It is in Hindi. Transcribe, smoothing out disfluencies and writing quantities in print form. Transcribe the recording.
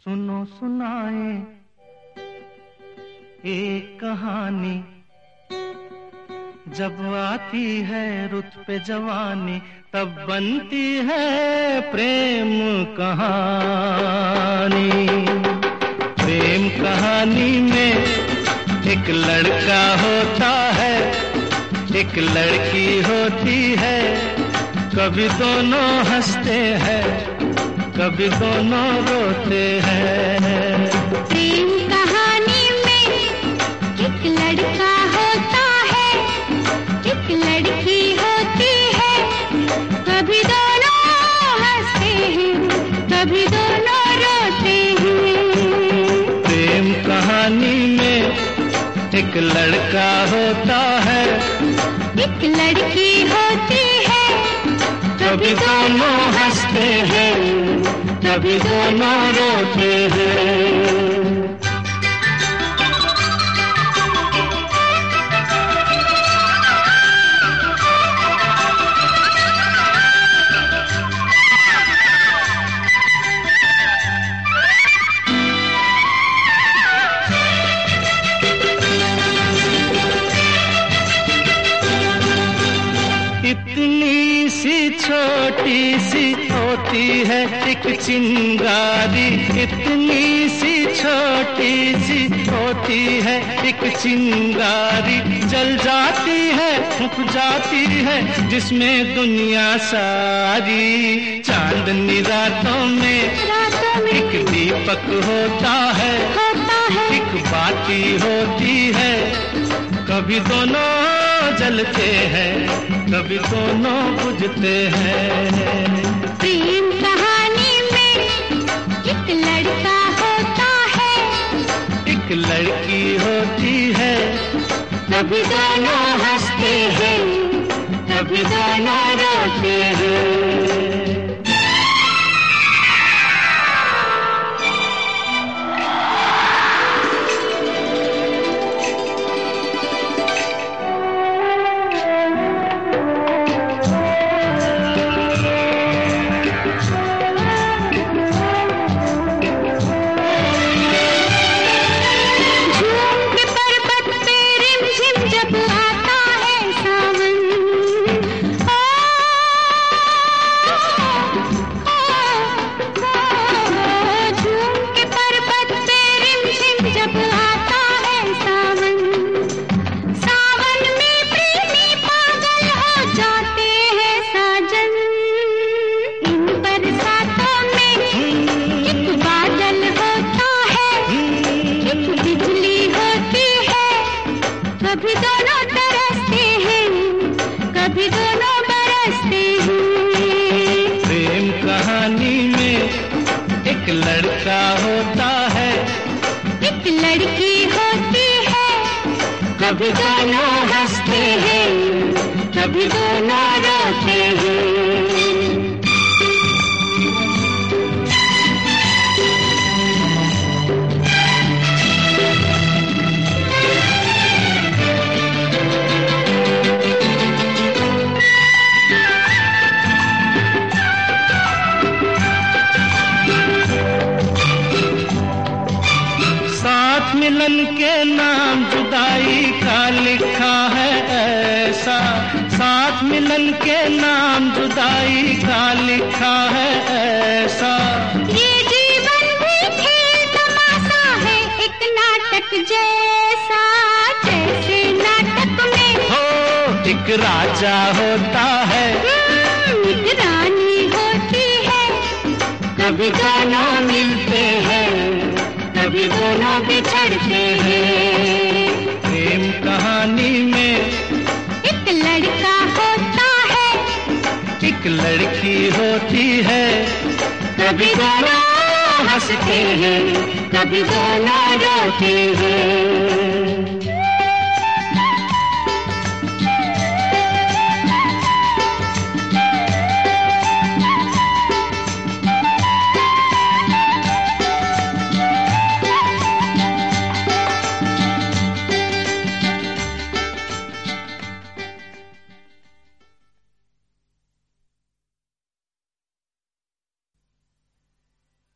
सुनो सुनाए एक कहानी, जब आती है रुत पे जवानी तब बनती है प्रेम कहानी। प्रेम कहानी में एक लड़का होता है, एक लड़की होती है, कभी दोनों हंसते हैं, कभी दोनों रोते हैं। प्रेम कहानी में एक लड़का होता है, एक लड़की होती है, कभी दोनों हंसते हैं, कभी दोनों रोते हैं। प्रेम कहानी में एक लड़का होता है, एक लड़की होती है, कभी दोनों हंसते हैं, कभी दोनों रोते हैं। इतनी सी छोटी सी होती है एक चिंगारी, इतनी सी छोटी सी होती है एक चिंगारी, जल जाती है फूंक जाती है जिसमें दुनिया सारी। चांदनी रातों में एक दीपक होता है, एक बाती होती है, कभी दोनों जलते हैं, कभी दोनों बुझते हैं। प्रेम कहानी में एक लड़का होता है, एक लड़की होती है, कभी दोनों हंसते हैं, कभी दोनों रोते हैं। कभी दोनों तरसते हैं, कभी दोनों बरसते हैं। प्रेम कहानी में एक लड़का होता है, एक लड़की होती है, कभी दोनों हंसते हैं, कभी दोनों रोते हैं। मिलन के नाम जुदाई का लिखा है ऐसा, साथ मिलन के नाम जुदाई का लिखा है ऐसा। ये जीवन भी खेल तमाशा है एक नाटक जैसा, जैसे नाटक में हो एक राजा होता है, एक रानी होती है, कभी दोनों मिलते हैं, कभी दोनों बिछड़ते हैं। प्रेम कहानी में एक लड़का होता है, एक लड़की होती है, कभी दोनों हंसते हैं, कभी दोनों रोते हैं।